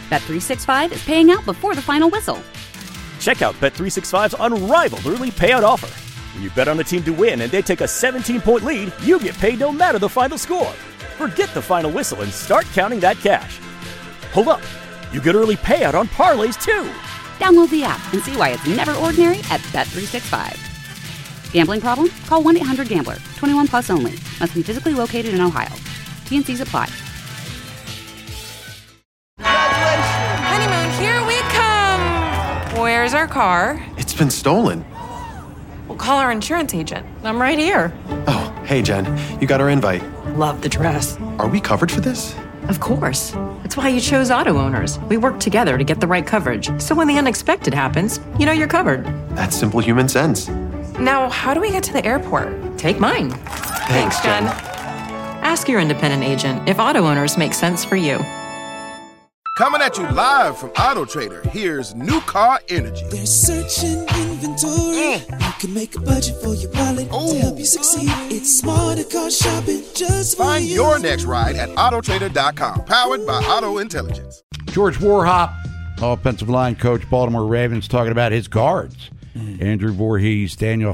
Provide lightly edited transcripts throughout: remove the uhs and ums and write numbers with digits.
Bet365 is paying out before the final whistle. Check out Bet365's unrivaled early payout offer. When you bet on a team to win and they take a 17-point lead, you get paid no matter the final score. Forget the final whistle and start counting that cash. Hold up. You get early payout on parlays, too. Download the app and see why it's never ordinary at Bet365. Gambling problem? Call 1-800-GAMBLER. 21 plus only. Must be physically located in Ohio. T&Cs apply. Honeymoon, here we come. Where's our car? It's been stolen. We'll call our insurance agent. I'm right here. Oh, hey, Jen. You got our invite. Love the dress. Are we covered for this? Of course. That's why you chose Auto Owners. We work together to get the right coverage. So when the unexpected happens, you know you're covered. That's simple human sense. Now, how do we get to the airport? Take mine. Thanks, Jen. Ask your independent agent if Auto Owners make sense for you. Coming at you live from Auto Trader, here's New Car Energy. They're searching inventory. You can make a budget for your wallet to help you succeed. It's smarter car shopping just for Find you. your next ride at autotrader.com, powered by Auto Intelligence. George Warhop, offensive line coach, Baltimore Ravens, talking about his guards. Andrew Voorhees, Daniel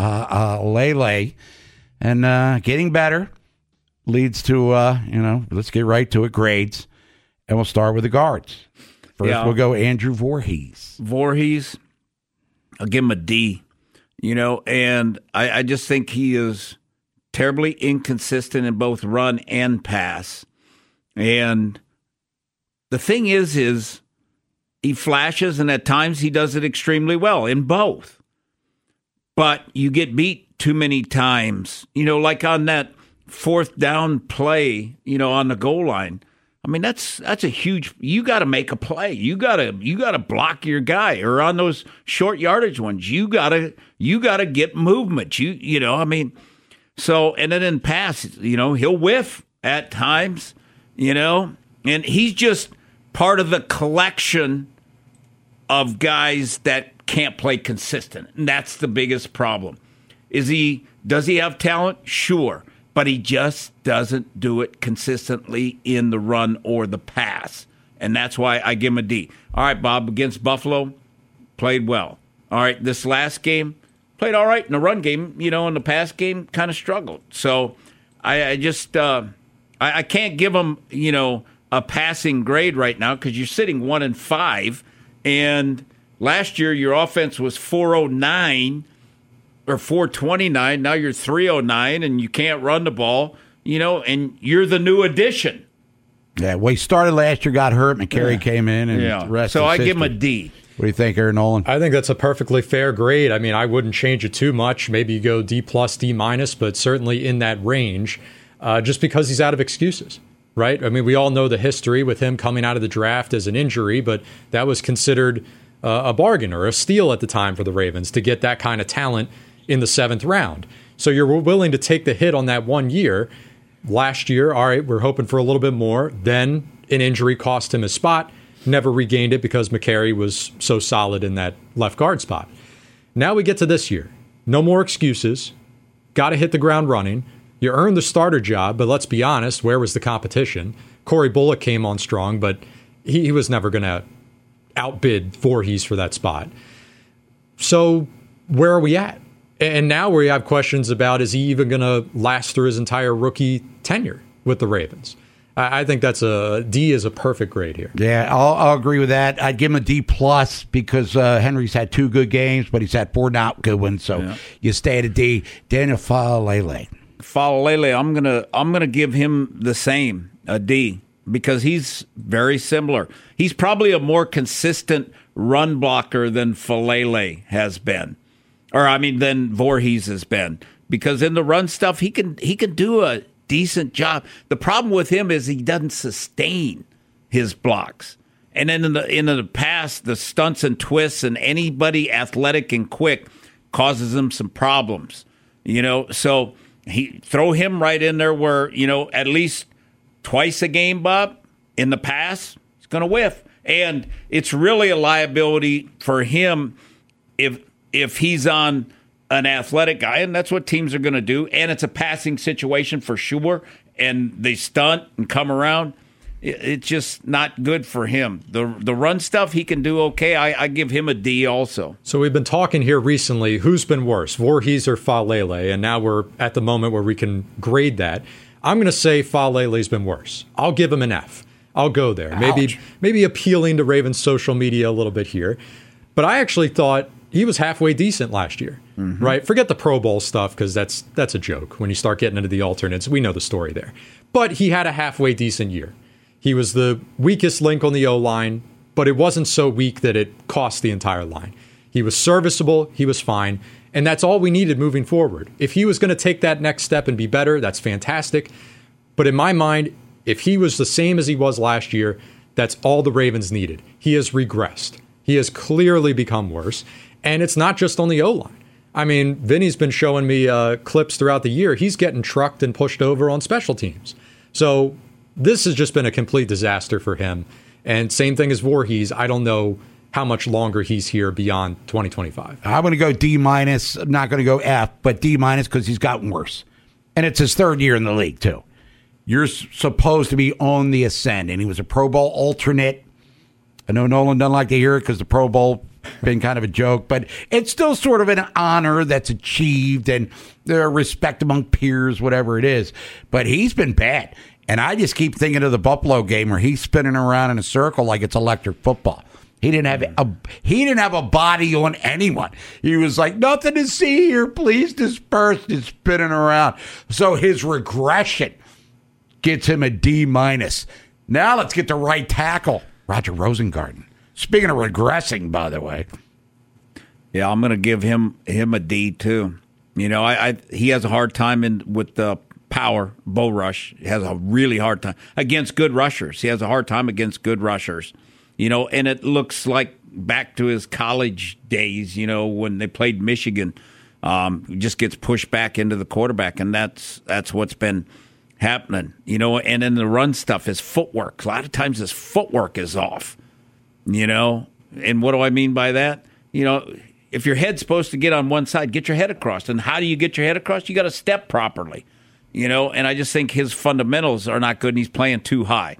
Lele, and getting better leads to, let's get right to it, grades. And we'll start with the guards. First, we'll go Andrew Voorhees. Voorhees, I'll give him a D. And I just think he is terribly inconsistent in both run and pass. And the thing is he flashes, and at times he does it extremely well in both. But you get beat too many times, like on that fourth down play, on the goal line. I mean, that's a huge. You got to make a play. You got to block your guy, or on those short yardage ones, you got to get movement. So, and then in pass, he'll whiff at times, and he's just part of the collection of guys that can't play consistent, and that's the biggest problem. Does he have talent? Sure. But he just doesn't do it consistently in the run or the pass. And that's why I give him a D. All right, Bob, against Buffalo, played well. All right, this last game, played all right in the run game. In the pass game, kind of struggled. So I can't give him, a passing grade right now because you're sitting 1-5. And last year, your offense was 409. Or 429, now you're 309, and you can't run the ball, and you're the new addition. Yeah, well, he started last year, got hurt, McCary came in, and the rest so is I history. give him a D. What do you think, Aaron Nolan? I think that's a perfectly fair grade. I mean, I wouldn't change it too much. Maybe you go D+, D-, but certainly in that range, just because he's out of excuses, right? I mean, we all know the history with him coming out of the draft as an injury, but that was considered a bargain or a steal at the time for the Ravens to get that kind of talent in the 7th round. So you're willing to take the hit on that 1 year. Last year, all right, we're hoping for a little bit more. Then an injury cost him his spot. Never regained it because McCary was so solid in that left guard spot. Now we get to this year. No more excuses. Got to hit the ground running. You earned the starter job, but let's be honest, where was the competition? Corey Bullock came on strong, but he was never going to outbid Voorhees for that spot. So where are we at? And now we have questions about, is he even going to last through his entire rookie tenure with the Ravens? I think that's a D is a perfect grade here. Yeah, I'll agree with that. I'd give him a D+ because Henry's had 2 good games, but he's had 4 not good ones. So you stay at a D. Daniel Faalele. I'm gonna give him the same, a D, because he's very similar. He's probably a more consistent run blocker than Faalele has been. Than Voorhees has been, because in the run stuff he can do a decent job. The problem with him is he doesn't sustain his blocks, and then in the pass, the stunts and twists, and anybody athletic and quick causes him some problems. So he throw him right in there where at least twice a game, Bob, in the pass, he's going to whiff, and it's really a liability for him if he's on an athletic guy, and that's what teams are going to do, and it's a passing situation for sure, and they stunt and come around, it's just not good for him. The run stuff he can do okay. I give him a D also. So we've been talking here recently, who's been worse, Voorhees or Faalele? And now we're at the moment where we can grade that. I'm going to say Faalele's been worse. I'll give him an F. I'll go there. Maybe appealing to Ravens social media a little bit here. But I actually thought he was halfway decent last year, right? Forget the Pro Bowl stuff because that's a joke. When you start getting into the alternates, we know the story there. But he had a halfway decent year. He was the weakest link on the O-line, but it wasn't so weak that it cost the entire line. He was serviceable. He was fine. And that's all we needed moving forward. If he was going to take that next step and be better, that's fantastic. But in my mind, if he was the same as he was last year, that's all the Ravens needed. He has regressed. He has clearly become worse. And it's not just on the O-line. I mean, Vinny's been showing me clips throughout the year. He's getting trucked and pushed over on special teams. So this has just been a complete disaster for him. And same thing as Voorhees. I don't know how much longer he's here beyond 2025. I'm going to go D-. I'm not going to go F, but D- because he's gotten worse. And it's his third year in the league, too. You're supposed to be on the ascend. And he was a Pro Bowl alternate. I know Nolan doesn't like to hear it because the Pro Bowl been kind of a joke, but it's still sort of an honor that's achieved and their respect among peers, whatever it is. But he's been bad. And I just keep thinking of the Buffalo game where he's spinning around in a circle like it's electric football. He didn't have a body on anyone. He was like, nothing to see here. Please disperse. Just spinning around. So his regression gets him a D-. Now let's get to right tackle, Roger Rosengarten. Speaking of regressing, by the way. Yeah, I'm going to give him a D, too. You know, he has a hard time with the power, bull rush. He has a really hard time against good rushers. He has a hard time against good rushers. You know, and it looks like back to his college days, you know, when they played Michigan. He just gets pushed back into the quarterback, and that's what's been happening. You know, and in the run stuff, his footwork. A lot of times his footwork is off. You know, and what do I mean by that? You know, if your head's supposed to get on one side, get your head across. And how do you get your head across? You got to step properly. You know, and I just think his fundamentals are not good, and he's playing too high.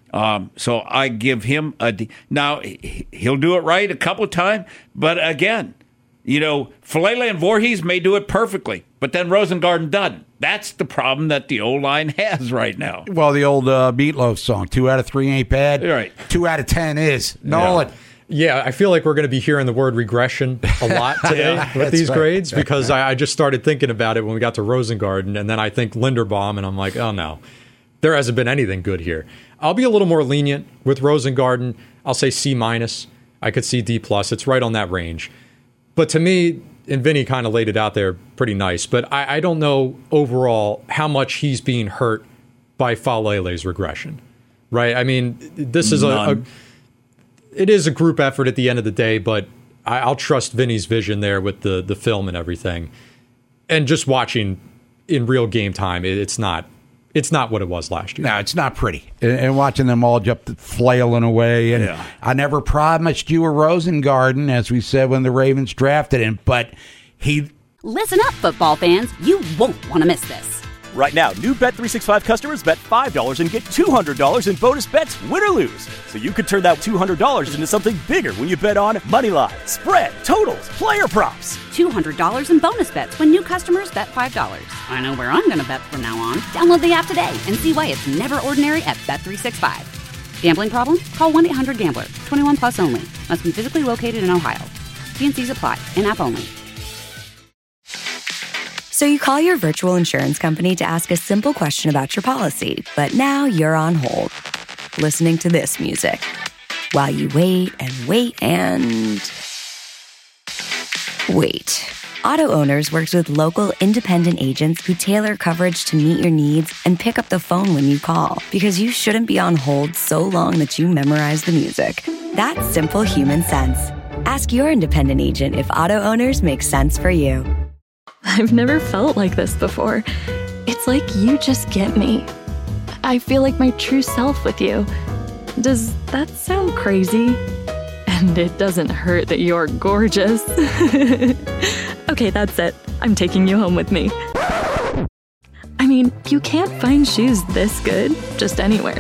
So I give him a D. Now, he'll do it right a couple of times, but again, you know, Faalele and Voorhees may do it perfectly, but then Rosengarten doesn't. That's the problem that the O-line has right now. Well, the old Meatloaf song, 2 out of 3 ain't bad. Right. 2 out of 10 is. Nolan. Yeah, I feel like we're going to be hearing the word regression a lot today with these grades because I just started thinking about it when we got to Rosengarten, and then I think Linderbaum, and I'm like, oh, no. There hasn't been anything good here. I'll be a little more lenient with Rosengarten. I'll say C-. I could see D+. It's right on that range. But to me, and Vinny kind of laid it out there pretty nice, but I don't know overall how much he's being hurt by Faalele's regression, right? I mean, this is it is a group effort at the end of the day, but I'll trust Vinny's vision there with the film and everything. And just watching in real game time, it's not what it was last year. No, it's not pretty. And watching them all just flailing away. And I never promised you a Rosengarten, as we said when the Ravens drafted him, but he... Listen up, football fans. You won't want to miss this. Right now, new Bet365 customers bet $5 and get $200 in bonus bets, win or lose. So you could turn that $200 into something bigger when you bet on money line, spread, totals, player props. $200 in bonus bets when new customers bet $5. I know where I'm going to bet from now on. Download the app today and see why it's never ordinary at Bet365. Gambling problem? Call 1-800-GAMBLER. 21 plus only. Must be physically located in Ohio. T&Cs apply. In-app only. So you call your virtual insurance company to ask a simple question about your policy, but now you're on hold, listening to this music, while you wait and wait and... wait. Auto Owners works with local independent agents who tailor coverage to meet your needs and pick up the phone when you call, because you shouldn't be on hold so long that you memorize the music. That's simple human sense. Ask your independent agent if Auto Owners makes sense for you. I've never felt like this before. It's like you just get me. I feel like my true self with you. Does that sound crazy? And it doesn't hurt that you're gorgeous. Okay, that's it. I'm taking you home with me. I mean, you can't find shoes this good just anywhere.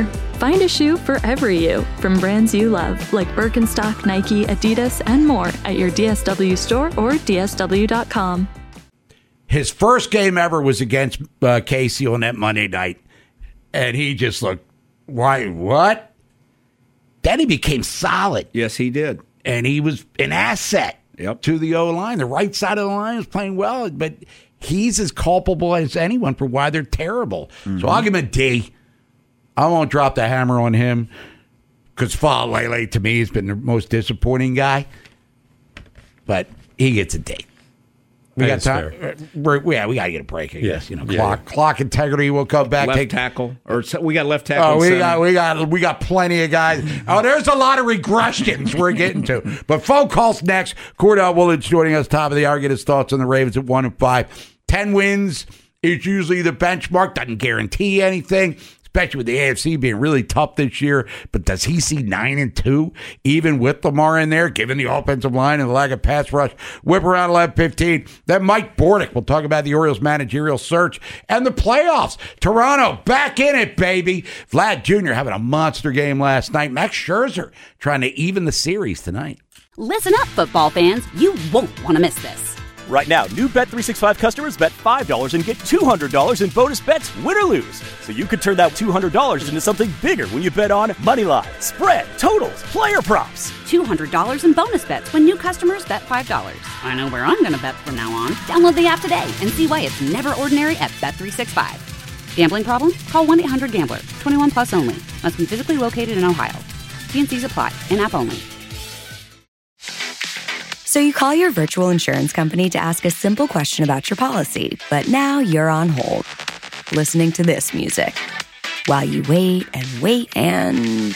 Find a shoe for every you from brands you love, like Birkenstock, Nike, Adidas, and more at your DSW store or DSW.com. His first game ever was against Casey on that Monday night, and he just looked, why, what? Then he became solid. Yes, he did. And he was an asset to the O-line. The right side of the line was playing well, but he's as culpable as anyone for why they're terrible. Mm-hmm. So I'll give him a D. I won't drop the hammer on him because Faalele, to me, has been the most disappointing guy. But he gets a D. We got time. We got to get a break, I guess. Clock integrity will come back. Left tackle, or we got left tackle. Oh, we got plenty of guys. Oh, there's a lot of regressions we're getting to. But phone calls next. Cordell Woolidge joining us, top of the hour. Get his thoughts on the Ravens at 1-5. 10 wins is usually the benchmark. Doesn't guarantee anything, especially with the AFC being really tough this year. But does he see 9-2, even with Lamar in there, given the offensive line and the lack of pass rush? Whip around 11:15. Then Mike Bordick will talk about the Orioles managerial search and the playoffs. Toronto back in it, baby. Vlad Jr. having a monster game last night. Max Scherzer trying to even the series tonight. Listen up, football fans. You won't want to miss this. Right now, new Bet365 customers bet $5 and get $200 in bonus bets, win or lose. So you could turn that $200 into something bigger when you bet on moneyline, spread, totals, player props. $200 in bonus bets when new customers bet $5. I know where I'm going to bet from now on. Download the app today and see why it's never ordinary at Bet365. Gambling problem? Call 1-800-GAMBLER. 21 plus only. Must be physically located in Ohio. T&Cs apply. In-app only. So you call your virtual insurance company to ask a simple question about your policy, but now you're on hold, listening to this music, while you wait and wait and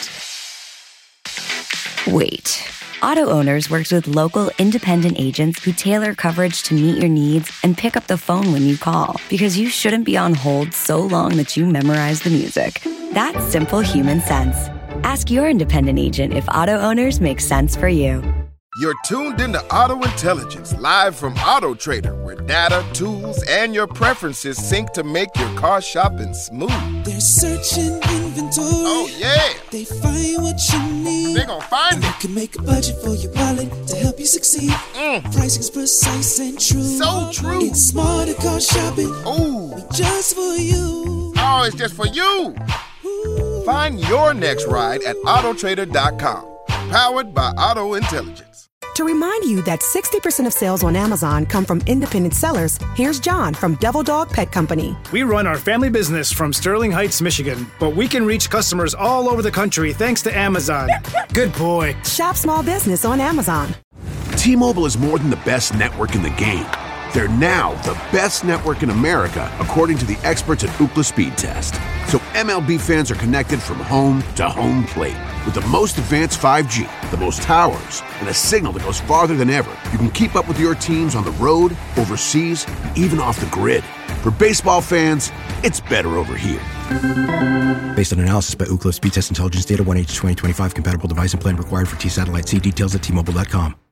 wait. Auto Owners works with local independent agents who tailor coverage to meet your needs and pick up the phone when you call, because you shouldn't be on hold so long that you memorize the music. That's simple human sense. Ask your independent agent if Auto Owners makes sense for you. You're tuned into Auto Intelligence, live from Auto Trader, where data, tools, and your preferences sync to make your car shopping smooth. They're searching inventory. Oh, yeah. They find what you need. They're gonna find it. You can make a budget for your wallet to help you succeed. Pricing's precise and true. So true. It's smarter car shopping. Ooh. Just for you. Oh, it's just for you. Ooh. Find your next ride at autotrader.com. Powered by Auto Intelligence. To remind you that 60% of sales on Amazon come from independent sellers, here's John from Devil Dog Pet Company. We run our family business from Sterling Heights, Michigan, but we can reach customers all over the country thanks to Amazon. Good boy. Shop small business on Amazon. T-Mobile is more than the best network in the game. They're now the best network in America, according to the experts at Ookla Speed Test. So MLB fans are connected from home to home plate. With the most advanced 5G, the most towers, and a signal that goes farther than ever, you can keep up with your teams on the road, overseas, and even off the grid. For baseball fans, it's better over here. Based on analysis by Ookla Speed Test Intelligence Data, 1H2025 compatible device and plan required for T-Satellite. See details at T-Mobile.com.